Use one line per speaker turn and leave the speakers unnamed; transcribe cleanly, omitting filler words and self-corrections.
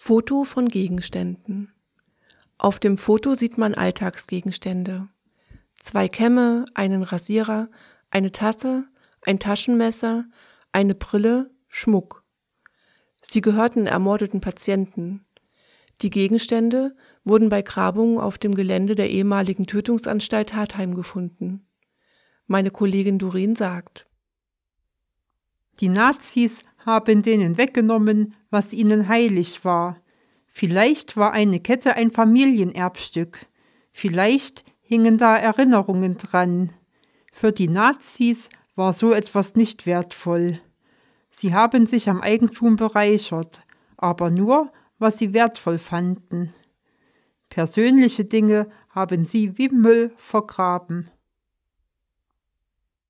Foto von Gegenständen. Auf dem Foto sieht man Alltagsgegenstände. 2 Kämme, einen Rasierer, eine Tasse, ein Taschenmesser, eine Brille, Schmuck. Sie gehörten ermordeten Patienten. Die Gegenstände wurden bei Grabungen auf dem Gelände der ehemaligen Tötungsanstalt Hartheim gefunden. Meine Kollegin Doreen sagt:
Die Nazis haben denen weggenommen, was ihnen heilig war. Vielleicht war eine Kette ein Familienerbstück. Vielleicht hingen da Erinnerungen dran. Für die Nazis war so etwas nicht wertvoll. Sie haben sich am Eigentum bereichert, aber nur, was sie wertvoll fanden. Persönliche Dinge haben sie wie Müll vergraben.